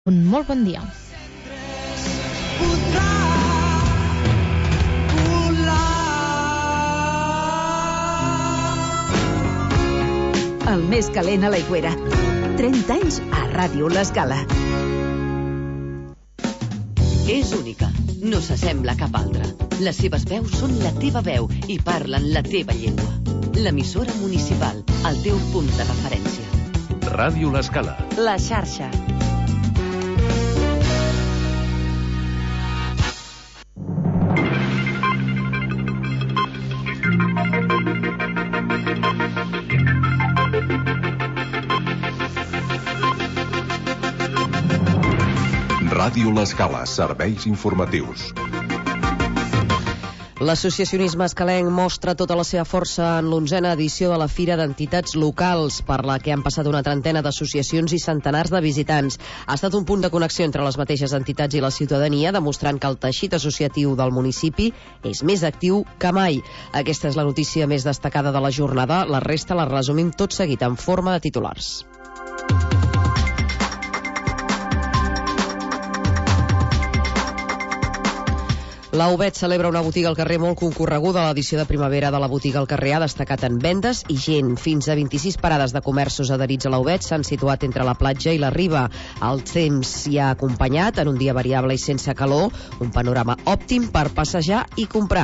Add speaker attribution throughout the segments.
Speaker 1: Un molt bon dia.
Speaker 2: El més calent a l'Aigüera. 30 anys a Ràdio L'Escala.
Speaker 3: És única, no s'assembla a cap altra. Les seves veus són la teva veu i parlen la teva llengua. L'emissora municipal, el teu punt de referència.
Speaker 4: Ràdio L'Escala.
Speaker 3: La xarxa.
Speaker 4: Ràdio L'Escala, serveis informatius.
Speaker 5: L'associacionisme escalenc mostra tota la seva força en l'11a edició de la Fira d'Entitats Locals, per la que han passat una trentena d'associacions i centenars de visitants. Ha estat un punt de connexió entre les mateixes entitats i la ciutadania, demostrant que el teixit associatiu del municipi és més actiu que mai. Aquesta és la notícia més destacada de la jornada. La resta la resumim tot seguit en forma de titulars. La UBET celebra una botiga al carrer molt concorreguda. L'edició de primavera de la botiga al carrer ha destacat en vendes i gent. Fins a 26 parades de comerços adherits a la UBET s'han situat entre la platja i la riba. El temps s'hi ha acompanyat en un dia variable i sense calor, un panorama òptim per passejar i comprar.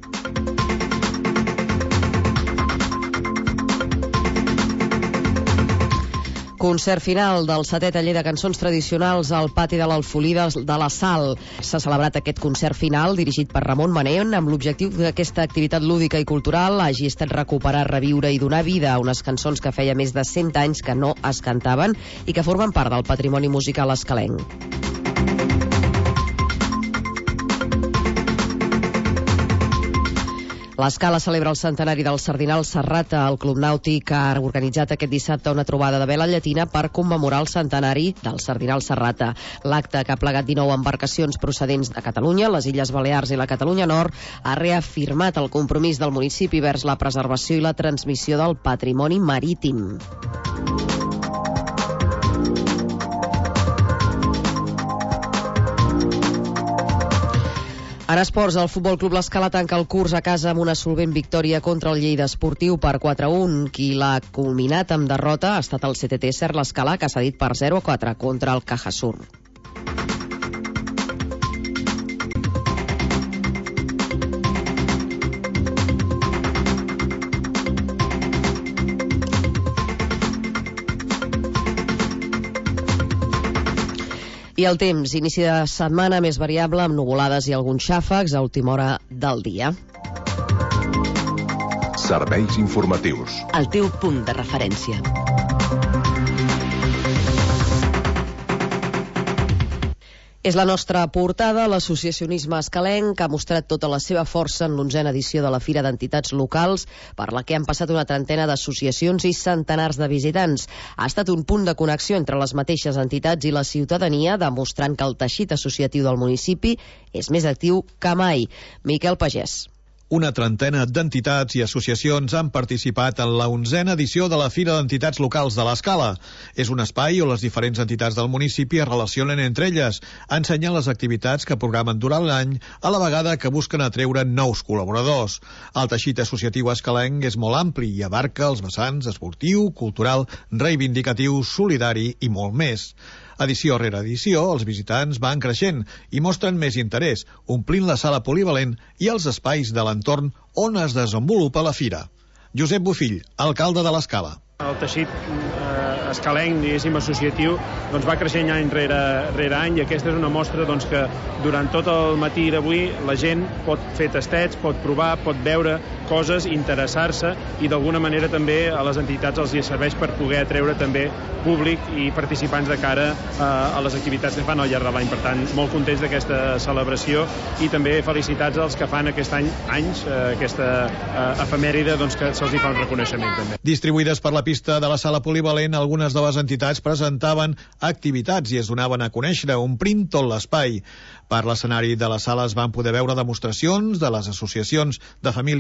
Speaker 5: Concert final del 7è taller de cançons tradicionals al pati de l'Alfolí de la Sal. S'ha celebrat aquest concert final dirigit per Ramon Maneon amb l'objectiu d'aquesta activitat lúdica i cultural hagi estat recuperar, reviure i donar vida a unes cançons que feia més de 100 anys que no es cantaven i que formen part del patrimoni musical escalenc. L'Escala celebra el centenari del Sardinal Serrata. El Club Nàutic ha organitzat aquest dissabte una trobada de vela llatina per commemorar el centenari del Sardinal Serrata. L'acte, que ha plegat 19 embarcacions procedents de Catalunya, les Illes Balears i la Catalunya Nord, ha reafirmat el compromís del municipi vers la preservació i la transmissió del patrimoni marítim. En esports, el Futbol Club L'Escala tanca el curs a casa amb una solvent victòria contra el Lleida Esportiu per 4-1. Qui l'ha culminat amb derrota ha estat el CTT Ser L'Escala, que s'ha dit per 0-4 contra el Cajasur. I el temps, inici de setmana més variable amb nuvolades i alguns xàfecs a última hora del dia.
Speaker 4: Serveis informatius.
Speaker 3: El teu punt de referència.
Speaker 5: És la nostra portada. L'associacionisme escalenc ha mostrat tota la seva força en l'11a edició de la Fira d'Entitats Locals, per la que han passat una trentena d'associacions i centenars de visitants. Ha estat un punt de connexió entre les mateixes entitats i la ciutadania, demostrant que el teixit associatiu del municipi és més actiu que mai. Miquel Pagès.
Speaker 6: Una trentena d'entitats i associacions han participat en la 11a edició de la Fira d'Entitats Locals de l'Escala. És un espai on les diferents entitats del municipi es relacionen entre elles, ensenyant les activitats que programen durant l'any, a la vegada que busquen atreure nous col·laboradors. El teixit associatiu escalenc és molt ampli i abarca els vessants esportiu, cultural, reivindicatiu, solidari i molt més. Edició rere edició, els visitants van creixent i mostren més interès, omplint la sala polivalent i els espais de l'entorn on es desenvolupa la fira. Josep Bofill, alcalde de l'Escala.
Speaker 7: El teixit escalenc, diguéssim, associatiu, doncs va creixent any rere any, i aquesta és una mostra doncs, que durant tot el matí d'avui la gent pot fer tastets, pot provar, pot veure coses, interessar-se, i d'alguna manera també a les entitats els serveix per poder atreure també públic i participants de cara a les activitats que fan al llarg de l'any. Per tant, molt contents d'aquesta celebració i també felicitats als que fan aquest any anys, aquesta efemèride, doncs, que se'ls hi fa un reconeixement també.
Speaker 6: Distribuïdes per la pista de la sala polivalent, algunes de les entitats presentaven activitats i es donaven a conèixer, omplint tot l'espai. Per l'escenari de la sala es van poder veure demostracions de les associacions de famílies de l'escola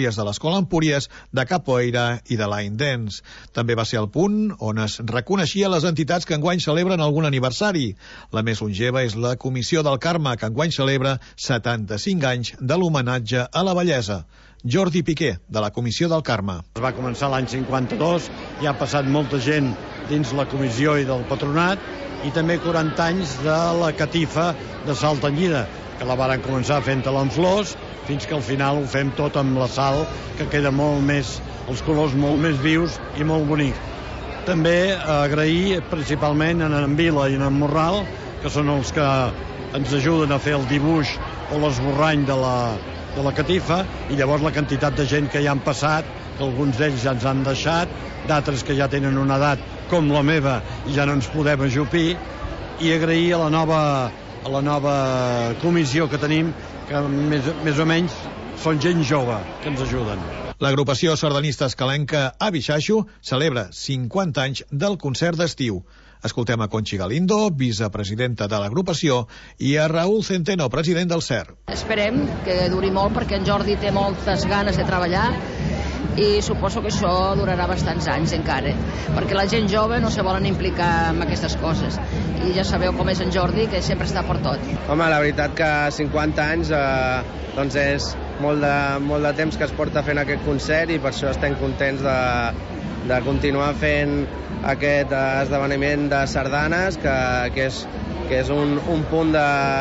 Speaker 6: l'Escola Empúries, de Capoeira i de Line Dance. També va ser el punt on es reconeixia les entitats que enguany celebren algun aniversari. La més longeva és la Comissió del Carme, que enguany celebra 75 anys de l'homenatge a la bellesa. Jordi Piqué, de la Comissió del Carme.
Speaker 1: Es va començar l'any 52, hi ha passat molta gent dins la comissió i del patronat, i també 40 anys de la catifa de sal tenyida, que la varen començar fent-la amb flors, fins que al final ho fem tot amb la sal, que queda molt més, els colors molt més vius i molt bonics. També agrair principalment a en Vila i a en Morral, que són els que ens ajuden a fer el dibuix o l'esborrany de la catifa, i llavors la quantitat de gent que hi han passat, que alguns d'ells ja ens han deixat, d'altres que ja tenen una edat com la meva i ja no ens podem ajupir, i agrair a la nova comissió que tenim, que més o menys són gent jove que ens ajuden.
Speaker 6: L'agrupació sardanista escalenca Abixaixo celebra 50 anys del concert d'estiu. Escoltem a Conchi Galindo, vicepresidenta de l'agrupació, i a Raúl Centeno, president del CER.
Speaker 8: Esperem que duri molt, perquè en Jordi té moltes ganes de treballar i suposo que això durarà bastants anys encara, perquè la gent jove no se volen implicar en aquestes coses, i ja sabeu com és en Jordi, que sempre està per tot.
Speaker 9: Home, la veritat que 50 anys doncs és molt de temps que es porta fent aquest concert, i per això estem contents de continuar fent aquest esdeveniment de sardanes, que és un punt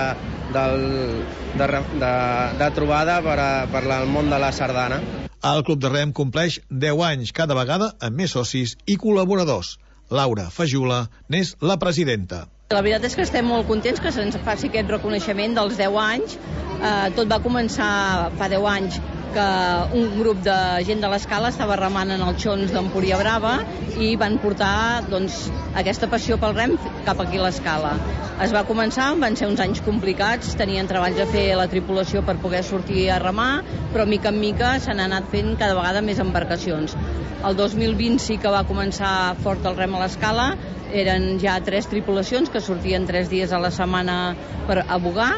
Speaker 9: de trobada per al món de la sardana.
Speaker 6: El Club de Rem compleix 10 anys, cada vegada amb més socis i col·laboradors. Laura Fajula n'és la presidenta.
Speaker 8: La veritat és que estem molt contents que se'ns faci aquest reconeixement dels 10 anys. Tot va començar fa 10 anys, que un grup de gent de l'Escala estava remant en els xons d'Empúria Brava i van portar aquesta passió pel rem cap aquí a l'Escala. Es va començar, van ser uns anys complicats, tenien treballs a fer la tripulació per poder sortir a remar, però mica en mica s'han anat fent cada vegada més embarcacions. El 2020 sí que va començar fort el rem a l'Escala, eren ja 3 tripulacions que sortien 3 dies a la setmana per a Bogar,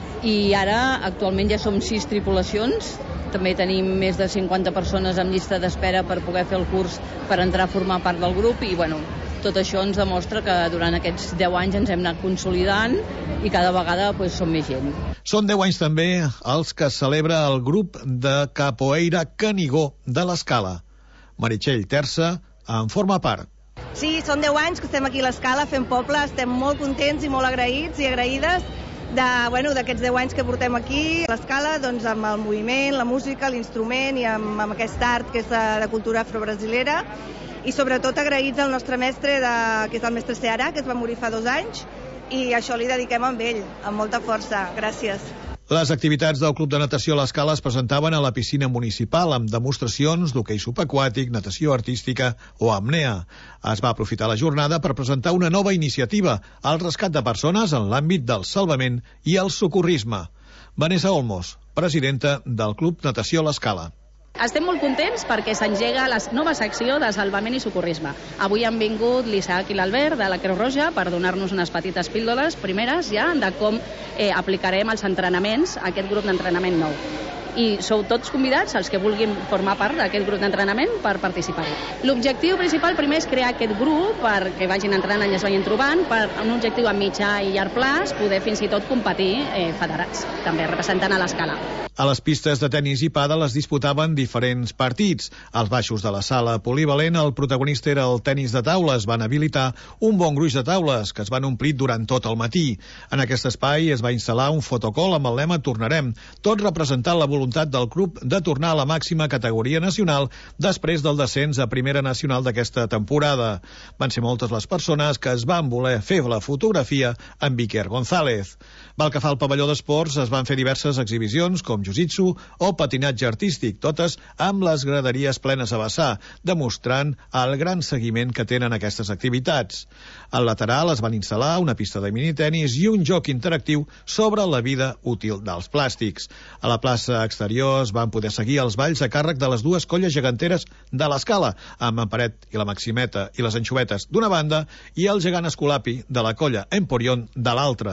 Speaker 8: i ara actualment ja som 6 tripulacions. També tenim més de 50 persones en llista d'espera per poder fer el curs per entrar a formar part del grup, i tot això ens demostra que durant aquests 10 anys ens hem anat consolidant i cada vegada som més gent.
Speaker 6: Són 10 anys també els que celebra el grup de Capoeira Canigó de l'Escala. Meritxell Terça en forma part.
Speaker 10: Sí, són 10 anys que estem aquí a l'Escala fent poble, estem molt contents i molt agraïts i agraïdes d'aquests 10 anys que portem aquí a l'Escala, amb el moviment, la música, l'instrument i amb aquest art que és de cultura afrobrasilera, i sobretot agraïts al nostre mestre, que és el mestre Cearà, que es va morir fa 2 anys, i això li dediquem a ell, amb molta força. Gràcies.
Speaker 6: Les activitats del Club de Natació a l'Escala es presentaven a la piscina municipal amb demostracions d'hoquei subaquàtic, natació artística o apnea. Es va aprofitar la jornada per presentar una nova iniciativa, el rescat de persones en l'àmbit del salvament i el socorrisme. Vanessa Olmos, presidenta del Club Natació a l'Escala.
Speaker 11: Estem molt contents perquè s'engega la nova secció de salvament i socorrisme. Avui han vingut l'Isaac i l'Albert de la Creu Roja per donar-nos unes petites píldoles primeres ja de com aplicarem els entrenaments a aquest grup d'entrenament nou. I sou tots convidats, els que vulguin formar part d'aquest grup d'entrenament, per participar-hi. L'objectiu principal primer és crear aquest grup perquè vagin entrenant i es vagin trobant, per un objectiu a mitjà i llarg plaç, poder fins i tot competir federats, també representant a l'Escala.
Speaker 6: A les pistes de tenis i pàdel es disputaven diferents partits. Als baixos de la sala polivalent el protagonista era el tenis de taula. Es van habilitar un bon gruix de taules que es van omplir durant tot el matí. En aquest espai es va instal·lar un fotocol amb el lema Tornarem, tot representant la voluntat del club de tornar a la màxima categoria nacional després del descens a primera nacional d'aquesta temporada. Van ser moltes les persones que es van voler fer la fotografia amb Iker González. Pel que fa al pavelló d'esports, es van fer diverses exhibicions com jiu-jitsu o patinatge artístic, totes amb les graderies plenes a vessar, demostrant el gran seguiment que tenen aquestes activitats. Al lateral es van instal·lar una pista de minitenis i un joc interactiu sobre la vida útil dels plàstics. A la plaça exterior es van poder seguir els balls a càrrec de les dues colles geganteres de l'Escala, amb en Paret i la Maximeta i les Anxovetes d'una banda i el gegant Escolapi de la colla Emporion de l'altra.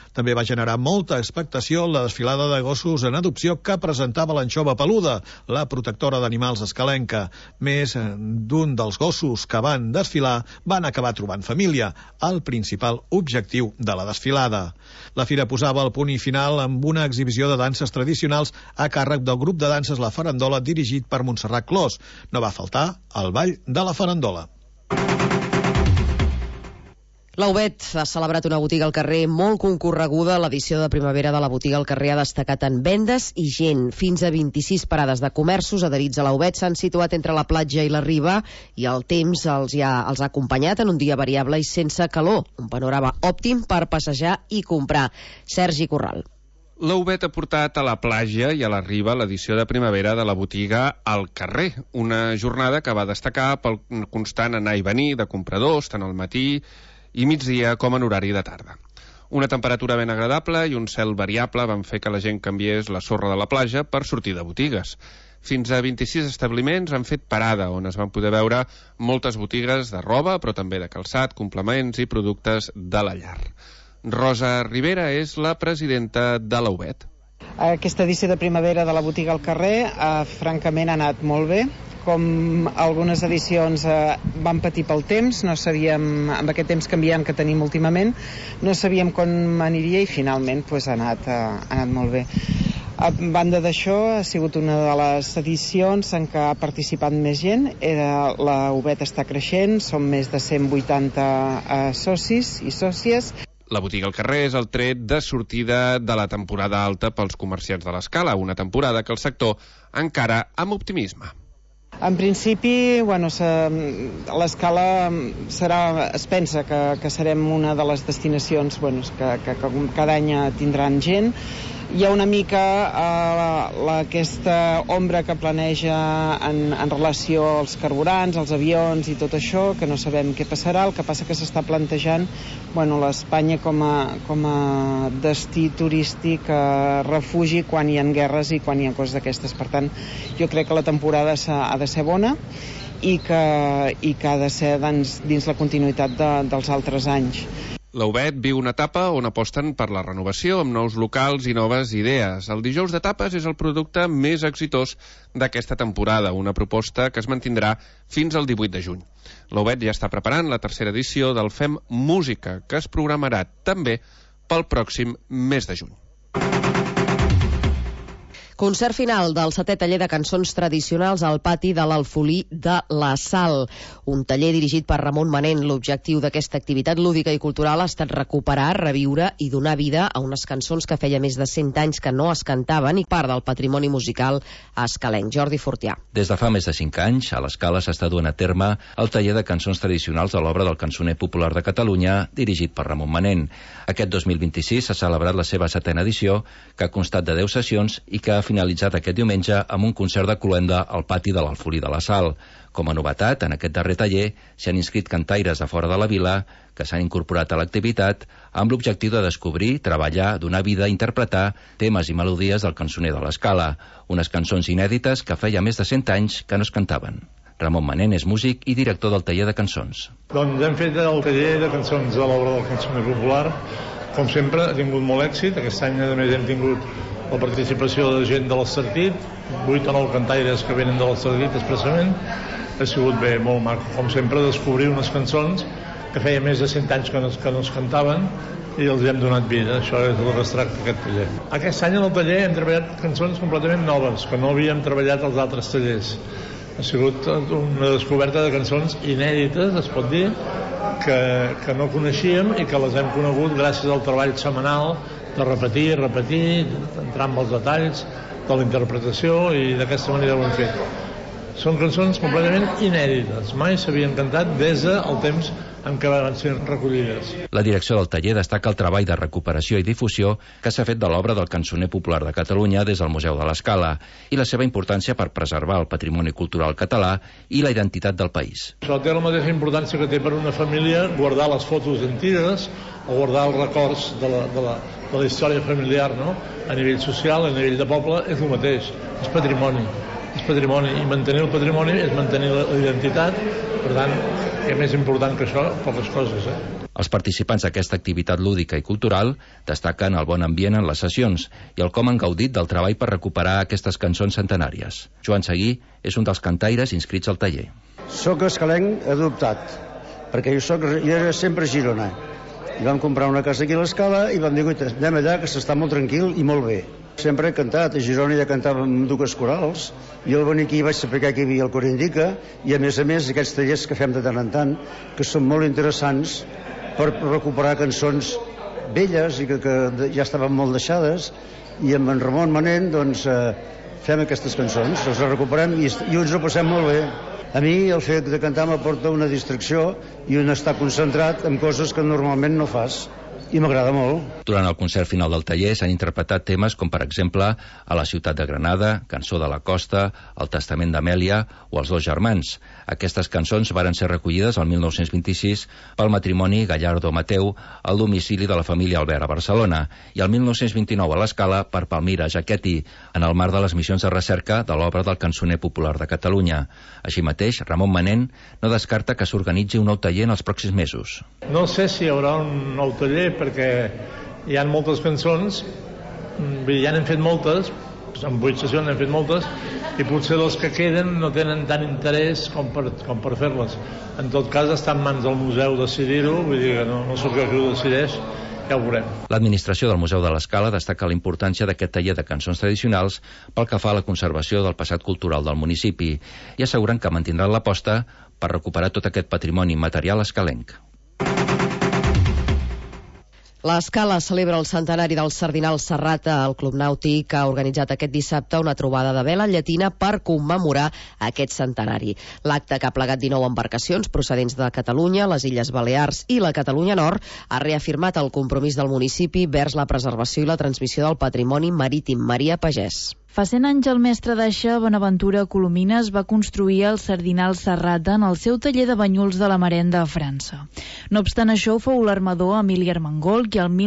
Speaker 6: També va generar molta expectació la desfilada de gossos en adopció que presentava l'anxova peluda, la protectora d'animals escalenca. Més d'un dels gossos que van desfilar van acabar trobant família, el principal objectiu de la desfilada. La fira posava el punt i final amb una exhibició de danses tradicionals a càrrec del grup de danses La Farandola dirigit per Montserrat Clos. No va faltar el ball de la Farandola.
Speaker 5: La UBET ha celebrat una botiga al carrer molt concorreguda. L'edició de primavera de la botiga al carrer ha destacat en vendes i gent. Fins a 26 parades de comerços adherits a la UBET s'han situat entre la platja i la riba i el temps els ha acompanyat en un dia variable i sense calor. Un panorama òptim per passejar i comprar. Sergi Corral.
Speaker 12: La UBET ha portat a la platja i a la riba l'edició de primavera de la botiga al carrer, una jornada que va destacar pel constant anar i venir de compradors, tant al matí i migdia com en horari de tarda. Una temperatura ben agradable i un cel variable van fer que la gent canviés la sorra de la platja per sortir de botigues. Fins a 26 establiments han fet parada, on es van poder veure moltes botigues de roba, però també de calçat, complements i productes de la llar. Rosa Rivera és la presidenta de la UBET.
Speaker 13: Aquesta edició de primavera de la botiga al carrer francament ha anat molt bé. Com algunes edicions van patir pel temps, no sabíem, amb aquest temps canviant que tenim últimament, no sabíem com aniria i finalment ha anat molt bé. A banda d'això, ha sigut una de les edicions en què ha participat més gent. La UBET està creixent, som més de 180 socis i sòcies.
Speaker 12: La botiga al carrer és el tret de sortida de la temporada alta pels comerciants de l'Escala, una temporada que el sector encara amb optimisme.
Speaker 13: En principi, l'Escala es pensa que serem una de les destinacions que cada any tindran gent. Hi ha una mica aquesta ombra que planeja en relació als carburants, als avions i tot això, que no sabem què passarà. El que passa que s'està plantejant l'Espanya com a destí turístic, refugi quan hi ha guerres i quan hi ha coses d'aquestes. Per tant, jo crec que la temporada ha de ser bona i que ha de ser dins la continuïtat dels altres anys.
Speaker 12: La UBET viu una etapa on aposten per la renovació amb nous locals i noves idees. El dijous de tapes és el producte més exitós d'aquesta temporada, una proposta que es mantindrà fins al 18 de juny. La UBET ja està preparant la tercera edició del Fem Música, que es programarà també pel pròxim mes de juny.
Speaker 5: Concert final del 7è taller de cançons tradicionals al pati de l'Alfolí de la Sal. Un taller dirigit per Ramon Manent. L'objectiu d'aquesta activitat lúdica i cultural ha estat recuperar, reviure i donar vida a unes cançons que feia més de 100 anys que no es cantaven i part del patrimoni musical escalenc. Jordi Fortià.
Speaker 14: Des de fa més de 5 anys, a l'Escala s'està duent a terme el taller de cançons tradicionals de l'obra del cançoner popular de Catalunya, dirigit per Ramon Manent. Aquest 2026 s'ha celebrat la seva 7a edició, que ha constat de 10 sessions i que ha finalitzat aquest diumenge amb un concert de cloenda al pati de l'Alfolí de la Sal. Com a novetat, en aquest darrer taller s'hi han inscrit cantaires de fora de la vila que s'han incorporat a l'activitat amb l'objectiu de descobrir, treballar, donar vida i interpretar temes i melodies del cançoner de l'Escala, unes cançons inèdites que feia més de 100 anys que no es cantaven. Ramon Manent és músic i director del taller de cançons.
Speaker 15: Doncs hem fet el taller de cançons de l'obra del cançoner popular. Com sempre, ha tingut molt èxit. Aquest any, a més, hem tingut la participació de gent de l'Estartit, 8 o 9 cantaires que venen de l'Estartit expressament. Ha sigut bé, molt maco. Com sempre, descobrir unes cançons que feia més de 100 anys que no es cantaven i els hem donat vida. Això és el que es tracta aquest taller. Aquest any en el taller hem treballat cançons completament noves, que no havíem treballat als altres tallers. Ha sigut una descoberta de cançons inèdites, es pot dir, que no coneixíem i que les hem conegut gràcies al treball setmanal de repetir, entrar en els detalls de la interpretació i d'aquesta manera ho hem fet. Són cançons completament inèdites, mai s'havien cantat des del temps en què van ser recollides.
Speaker 14: La direcció del taller destaca el treball de recuperació i difusió que s'ha fet de l'obra del cançoner popular de Catalunya des del Museu de l'Escala i la seva importància per preservar el patrimoni cultural català i la identitat del país.
Speaker 15: Això té la mateixa importància que té per una família guardar les fotos antigues o guardar els records de la història familiar, no? A nivell social, a nivell de poble, és el mateix, és patrimoni. És patrimoni, i mantenir el patrimoni és mantenir la identitat. Per tant, és més important que això, poques coses,
Speaker 14: Els participants d'aquesta activitat lúdica i cultural destaquen el bon ambient en les sessions i el com han gaudit del treball per recuperar aquestes cançons centenàries. Joan Seguí és un dels cantaires inscrits al taller.
Speaker 16: Soc escalenc adoptat, perquè jo era sempre a Girona. I vam comprar una casa aquí a l'Escala i vam dir, anem allà, que s'està molt tranquil i molt bé. Sempre he cantat, a Girona ja cantàvem dues corals, i al venir aquí vaig saber que hi havia el Cor Indica, i a més aquests tallers que fem de tant en tant, que són molt interessants per recuperar cançons velles i que ja estaven molt deixades, i amb en Ramon Manent doncs, fem aquestes cançons, les recuperem i ens ho passem molt bé. A mi el fet de cantar m'aporta una distracció i un estar concentrat en coses que normalment no fas. I m'agrada molt.
Speaker 14: Durant el concert final del taller s'han interpretat temes com, per exemple, A la ciutat de Granada, Cançó de la costa, El testament d'Amèlia o Els dos germans. Aquestes cançons varen ser recollides el 1926 pel matrimoni Gallardo-Mateu al domicili de la família Albert a Barcelona i el 1929 a l'Escala per Palmira Jaquetti, en el marc de les missions de recerca de l'obra del cançoner popular de Catalunya. Així mateix, Ramon Manent no descarta que s'organitzi un nou taller en els pròxims mesos.
Speaker 15: No sé si hi haurà un nou taller perquè hi ha moltes cançons, ja n'hem fet moltes, en 8 sessions n'hem fet moltes, i potser les que queden no tenen tant interès com per fer-les. En tot cas, està en mans del museu decidir-ho, vull dir que no sóc jo qui ho decideix, ja ho veurem.
Speaker 14: L'administració del Museu de l'Escala destaca la importància d'aquest taller de cançons tradicionals pel que fa a la conservació del passat cultural del municipi i asseguren que mantindran l'aposta per recuperar tot aquest patrimoni material escalenc.
Speaker 5: L'Escala celebra el centenari del Sardinal Serrata. El Club Nàutic ha organitzat aquest dissabte una trobada de vela llatina per commemorar aquest centenari. L'acte, que ha plegat 19 embarcacions procedents de Catalunya, les Illes Balears i la Catalunya Nord, ha reafirmat el compromís del municipi vers la preservació i la transmissió del patrimoni marítim. Maria Pagès.
Speaker 17: Fa 100 anys el mestre d'aixa Bonaventura Colomines va construir el Sardinal Serrata en el seu taller de banyuls de la Marenda a França. No obstant això, fou l'armador Emili Armengol qui el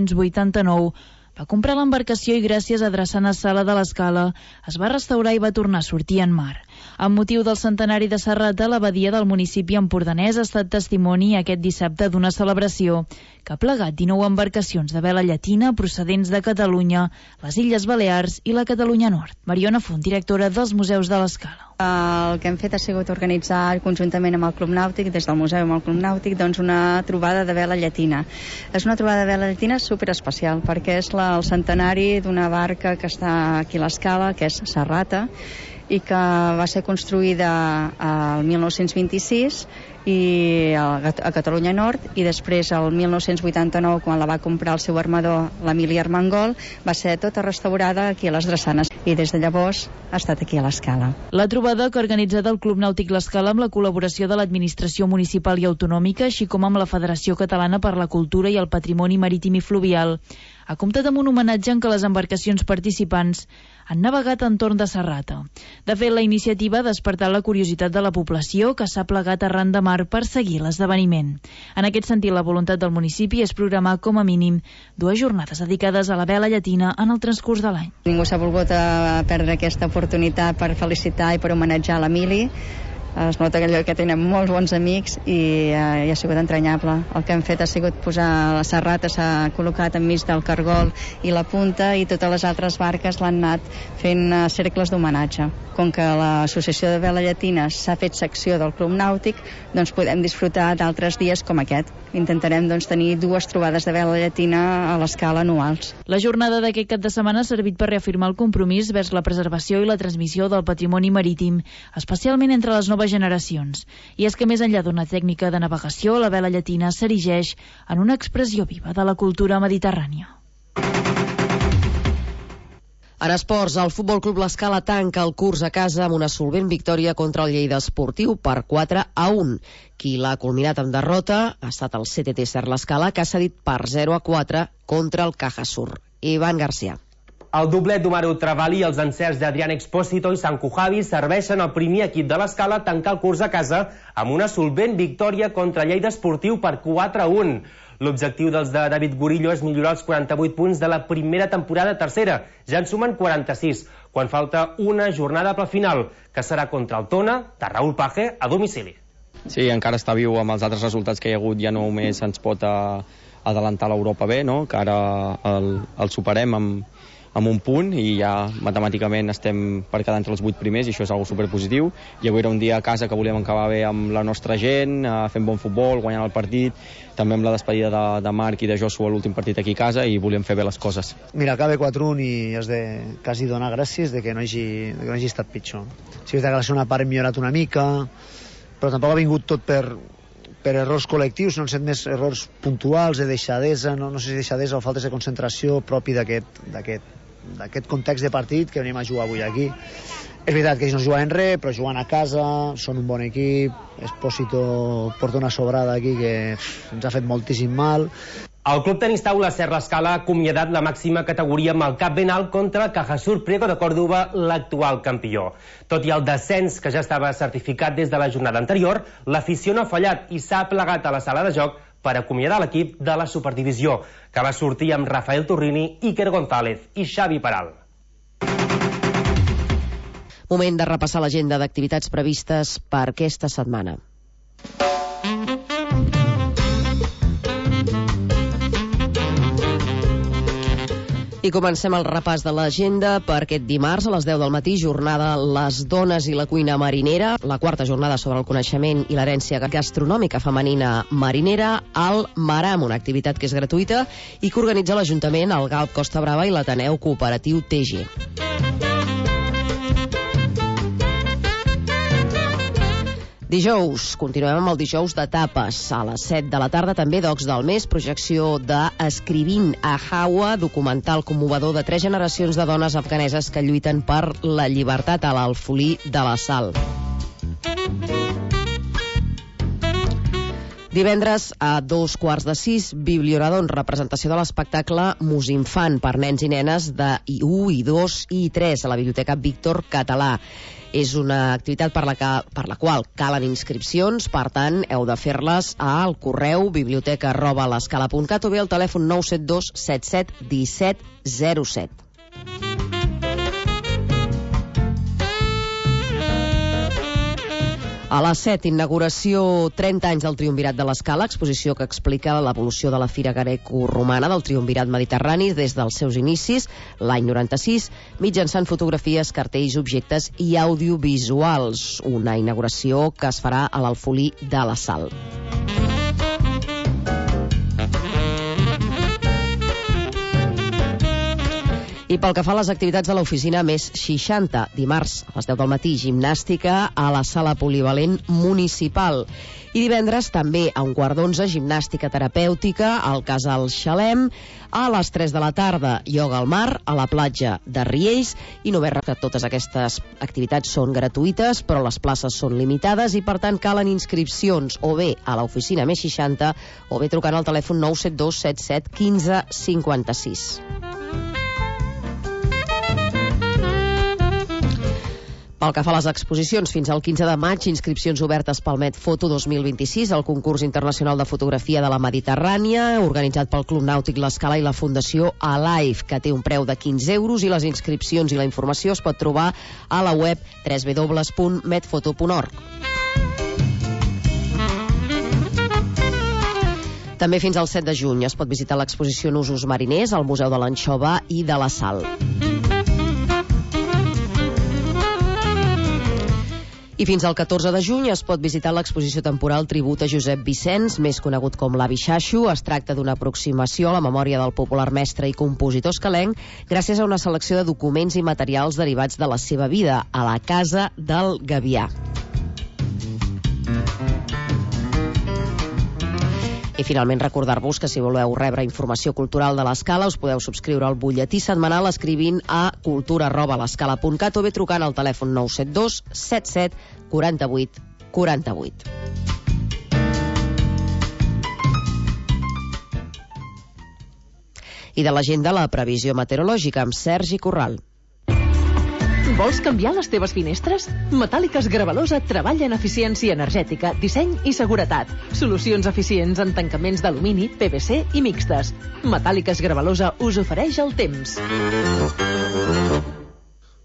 Speaker 17: 1989 va comprar l'embarcació i gràcies a Drassana Sala de l'Escala es va restaurar i va tornar a sortir en mar. Amb motiu del centenari de Serrata, l'abadia del municipi empordanès ha estat testimoni aquest dissabte d'una celebració que ha plegat 19 embarcacions de vela llatina procedents de Catalunya, les Illes Balears i la Catalunya Nord. Mariona Font, directora dels Museus de l'Escala.
Speaker 18: El que hem fet ha sigut organitzar conjuntament amb el Club Nàutic, des del museu amb el Club Nàutic, doncs una trobada de vela llatina. És una trobada de vela llatina superespecial perquè és el centenari d'una barca que està aquí a l'Escala, que és Serrata, i que va ser construïda el 1926 i a Catalunya Nord, i després el 1989, quan la va comprar el seu armador l'Emili Armengol, va ser tota restaurada aquí a les Drassanes i des de llavors ha estat aquí a l'Escala.
Speaker 17: La trobada, que ha organitzat el Club Nàutic l'Escala amb la col·laboració de l'Administració Municipal i Autonòmica, així com amb la Federació Catalana per la Cultura i el Patrimoni Marítim i Fluvial, ha comptat amb un homenatge en què les embarcacions participants han navegat entorn de Serrata. De fet, la iniciativa ha despertat la curiositat de la població, que s'ha plegat arran de mar per seguir l'esdeveniment. En aquest sentit, la voluntat del municipi és programar com a mínim 2 jornades dedicades a la vela llatina en el transcurs de l'any.
Speaker 18: Ningú s'ha volgut perdre aquesta oportunitat per felicitar i per homenatjar l'Emili. Es nota que tenen molts bons amics i ha sigut entranyable. El que hem fet ha sigut posar la Serrata, s'ha col·locat enmig del cargol i la punta, i totes les altres barques l'han anat fent cercles d'homenatge. Com que l'Associació de Vela Llatina s'ha fet secció del Club Nàutic, doncs podem disfrutar d'altres dies com aquest. Intentarem tenir 2 trobades de vela llatina a l'Escala anuals.
Speaker 17: La jornada d'aquest cap de setmana ha servit per reafirmar el compromís vers la preservació i la transmissió del patrimoni marítim, especialment entre les noves generacions. I és que més enllà d'una tècnica de navegació, la vela llatina s'erigeix en una expressió viva de la cultura mediterrània.
Speaker 5: En esports, el Futbol Club l'Escala tanca el curs a casa amb una solvent victòria contra el Lleida Esportiu per 4-1. Qui l'ha culminat amb derrota ha estat el CTT Ser l'Escala, que ha cedit per 0-4 contra el Cajasur. Ivan García.
Speaker 19: El doblet d'Omaru Travali i els encerts d'Adrián Expósito i Sanku Javi serveixen al primer equip de l'Escala tancar el curs a casa amb una solvent victòria contra Lleida Esportiu per 4-1. L'objectiu dels de David Gurillo és millorar els 48 punts de la primera temporada tercera. Ja en sumen 46, quan falta una jornada per al final, que serà contra el Tona, de Raúl Paje, a domicili.
Speaker 20: Sí, encara està viu amb els altres resultats que hi ha hagut, ja només ens pot adelantar l'Europa B, no? Que ara el superem amb un punt i ja matemàticament estem per quedar entre els 8 primers i això és algo superpositiu. I avui era un dia a casa que volíem acabar bé amb la nostra gent, fent bon futbol, guanyant el partit, també amb la despedida de Marc i de Joshua l'últim partit aquí a casa, i volíem fer bé les coses.
Speaker 21: Mira, acaba 4-1 i has de quasi donar gràcies de que no hagi estat pitjor. Sí que la segona part hem millorat una mica, però tampoc ha vingut tot per errors col·lectius, no han set més errors puntuals de deixadesa, no sé si deixadesa o faltes de concentració propi d'aquest context de partit que venim a jugar avui aquí. És veritat que ells no jugaven res, però jugant a casa, són un bon equip, Espósito porta una sobrada aquí que ens ha fet moltíssim mal.
Speaker 19: El Club Tenis Taula Serra Escala ha acomiadat la màxima categoria amb el cap ben alt contra el Cajasur Priego de Còrdova, l'actual campió. Tot i el descens que ja estava certificat des de la jornada anterior, l'afició no ha fallat i s'ha plegat a la sala de joc per acomiadar l'equip de la Superdivisió, que va sortir amb Rafael Torrini, Iker González i Xavi Peral.
Speaker 5: Moment de repassar l'agenda d'activitats previstes per aquesta setmana. I comencem el repàs de l'agenda per aquest dimarts a les 10 del matí, jornada Les dones i la cuina marinera, la quarta jornada sobre el coneixement i l'herència gastronòmica femenina marinera al Maram, una activitat que és gratuïta i que organitza l'Ajuntament, el Galp Costa Brava i l'Ateneu Cooperatiu TG. Dijous, continuem amb el dijous de tapes. A les 7 de la tarda també Docs del Mes, projecció de Escrivint a Hawa, documental commovedor de 3 generacions de dones afganeses que lluiten per la llibertat a l'Alfolí de la Sal. Divendres a 5:15, Biblioradon, representació de l'espectacle Musinfant per nens i nenes de I1, I2 i I3 a la Biblioteca Víctor Català. És una activitat per la qual calen inscripcions, per tant, heu de fer-les al correu biblioteca@l'escala.cat o bé al telèfon 972 77 17 07. A les 7, inauguració 30 anys del Triumvirat de l'Escala, exposició que explica l'evolució de la fira greco-romana del Triumvirat mediterrani des dels seus inicis, l'any 96, mitjançant fotografies, cartells, objectes i audiovisuals. Una inauguració que es farà a l'Alfolí de la Sal. I pel que fa a les activitats de l'oficina més 60, dimarts a les 10 del matí, gimnàstica a la sala polivalent municipal. I divendres també a 11:15, gimnàstica terapèutica al Casal Xalem, a les 3 de la tarda, ioga al mar, a la platja de Riells, i no veure que totes aquestes activitats són gratuïtes, però les places són limitades i per tant calen inscripcions o bé a l'oficina més 60 o bé trucant al telèfon 972 77 15 56. Pel que fa a les exposicions, fins al 15 de maig, inscripcions obertes pel Medfoto 2026, el concurs internacional de fotografia de la Mediterrània, organitzat pel Club Nàutic L'Escala i la Fundació Alive, que té un preu de 15 euros, i les inscripcions i la informació es pot trobar a la web www.medfoto.org. També fins al 7 de juny es pot visitar l'exposició Nusos mariners al Museu de l'Anxova i de la Sal. I fins al 14 de juny es pot visitar l'exposició temporal Tribut a Josep Vicenç, més conegut com l'Avi Xaxo. Es tracta d'una aproximació a la memòria del popular mestre i compositor escalenc gràcies a una selecció de documents i materials derivats de la seva vida a la Casa del Gavià. I finalment recordar-vos que si voleu rebre informació cultural de l'Escala us podeu subscriure al butlletí setmanal escrivint a cultura@l'escala.cat o bé trucant al telèfon 972 77 48 48. I de l'agenda, la previsió meteorològica amb Sergi Corral.
Speaker 22: Vols canviar les teves finestres? Metàl·liques Gravalosa treballa en eficiència energètica, disseny i seguretat. Solucions eficients en tancaments d'alumini, PVC i mixtes. Metàl·liques Gravalosa us ofereix el temps.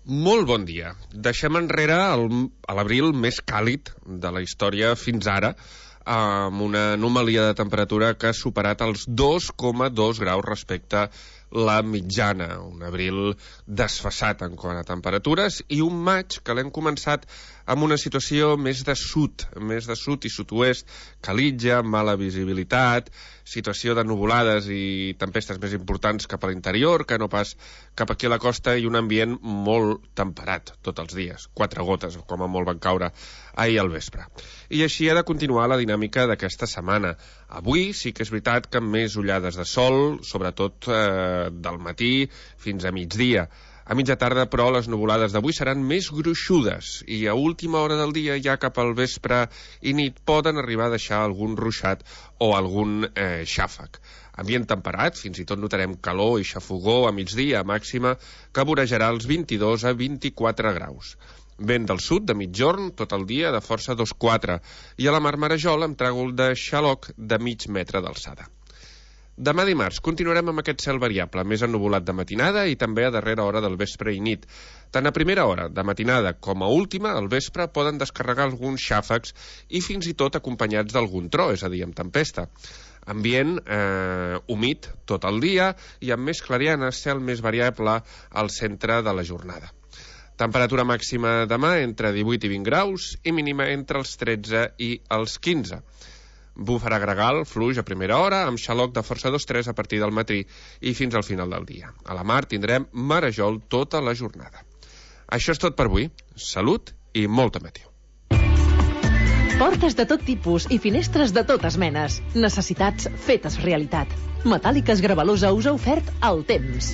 Speaker 12: Molt bon dia. Deixem enrere l'abril més càlid de la història fins ara, amb una anomalia de temperatura que ha superat els 2,2 graus respecte la mitjana, un abril desfasat en quant a temperatures, i un maig que l'hem començat amb una situació més de sud i sud-oest, calitja, mala visibilitat, situació de nuvolades i tempestes més importants cap a l'interior que no pas cap aquí a la costa, i un ambient molt temperat tots els dies, 4 gotes com a molt van caure ahir al vespre. I així ha de continuar la dinàmica d'aquesta setmana. Avui sí que és veritat que amb més ullades de sol, sobretot del matí fins a migdia. A mitja tarda, però, les nuvolades d'avui seran més gruixudes i a última hora del dia, ja cap al vespre i nit, poden arribar a deixar algun ruixat o algun xàfec. Ambient temperat, fins i tot notarem calor i xafogor a migdia màxima que vorejarà els 22 a 24 graus. Vent del sud de mitjorn tot el dia de força 2,4 i a la Mar Marajol amb tràgol de xaloc de mig metre d'alçada. Demà dimarts continuarem amb aquest cel variable, més ennuvolat de matinada i també a darrera hora del vespre i nit. Tant a primera hora de matinada com a última, al vespre, poden descarregar alguns xàfecs i fins i tot acompanyats d'algun tro, és a dir, amb tempesta. Ambient humit tot el dia i amb més clarianes, cel més variable al centre de la jornada. Temperatura màxima demà entre 18 i 20 graus i mínima entre els 13 i els 15. Bufarà gregal, fluix a primera hora, amb xaloc de força 2,3 a partir del matí i fins al final del dia. A la mar tindrem marejol tota la jornada. Això és tot per avui. Salut i molta meteo.
Speaker 22: Portes de tot tipus i finestres de totes menes. Necessitats fetes realitat. Metàl·liques Gravalosa us ha ofert el temps.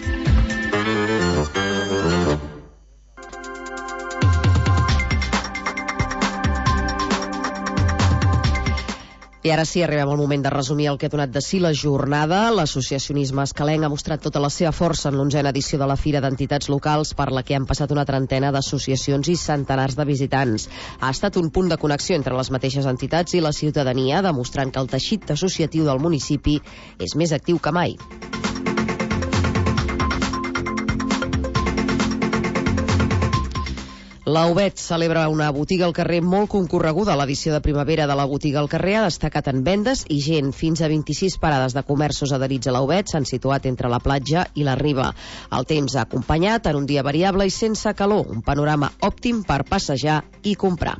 Speaker 5: I ara sí, arribem al moment de resumir el que ha donat de si la jornada. L'associacionisme escalenc ha mostrat tota la seva força en l'11a edició de la Fira d'Entitats Locals, per la que han passat una trentena d'associacions i centenars de visitants. Ha estat un punt de connexió entre les mateixes entitats i la ciutadania, demostrant que el teixit associatiu del municipi és més actiu que mai. La UBET celebra una botiga al carrer molt concorreguda. L'edició de primavera de la botiga al carrer ha destacat en vendes i gent. Fins a 26 parades de comerços adherits a la UBET s'han situat entre la platja i la riba. El temps ha acompanyat en un dia variable i sense calor, un panorama òptim per passejar i comprar.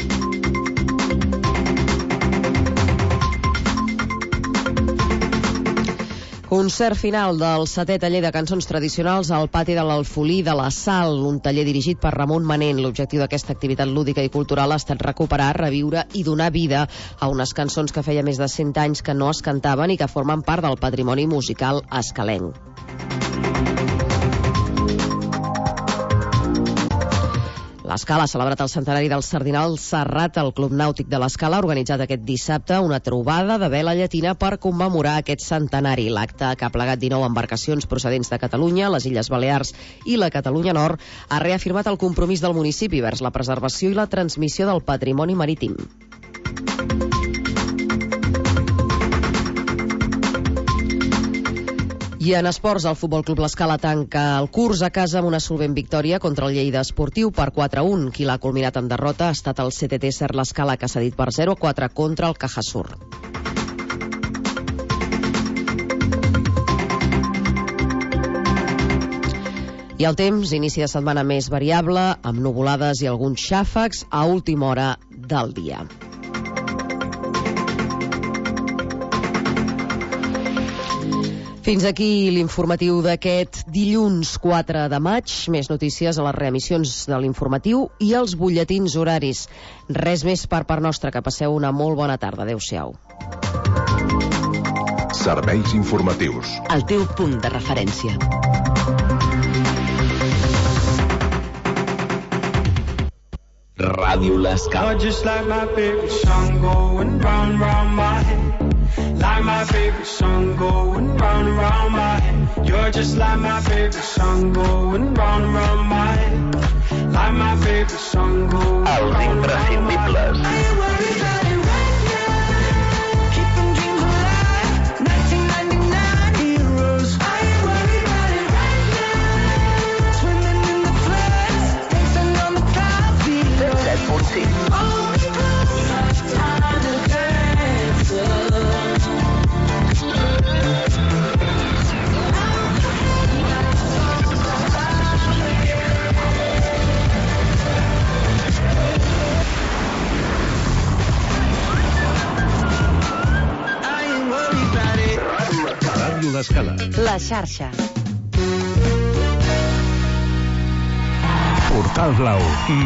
Speaker 5: Concert final del 7è taller de cançons tradicionals al pati de l'Alfolí de la Sal, un taller dirigit per Ramon Manent. L'objectiu d'aquesta activitat lúdica i cultural ha estat recuperar, reviure i donar vida a unes cançons que feia més de 100 anys que no es cantaven i que formen part del patrimoni musical escalenc. L'Escala ha celebrat el centenari del Sardinal Serrat al Club Nàutic de l'Escala, ha organitzat aquest dissabte una trobada de vela llatina per commemorar aquest centenari. L'acte, que ha plegat 19 embarcacions procedents de Catalunya, les Illes Balears i la Catalunya Nord, ha reafirmat el compromís del municipi vers la preservació i la transmissió del patrimoni marítim. I en esports, el Futbol Club l'Escala tanca el curs a casa amb una solvent victòria contra el Lleida Esportiu per 4-1. Qui l'ha culminat en derrota ha estat el CTT Ser l'Escala, que s'ha dit per 0-4 contra el Cajasur. I el temps, inici de setmana més variable, amb nuvolades i alguns xàfecs a última hora del dia. Fins aquí l'informatiu d'aquest dilluns 4 de maig. Més notícies a les reemissions de l'informatiu i els butlletins horaris. Res més per part nostra, que passeu una molt bona tarda. Adéu-siau.
Speaker 2: Serveis informatius.
Speaker 3: El teu punt de referència.
Speaker 2: Ràdio l'Escala.
Speaker 4: Just like my favorite song going round, round my head. Like my favorite song going round and round my head. You're just like my favorite song going round and round my head. Like my favorite song going round and round my head. I ain't worried about it right now. Keep them dreams alive. 1999 heroes. I ain't worried about it right now. Swimming in the floods.
Speaker 1: La xarxa.
Speaker 2: Portal Blau.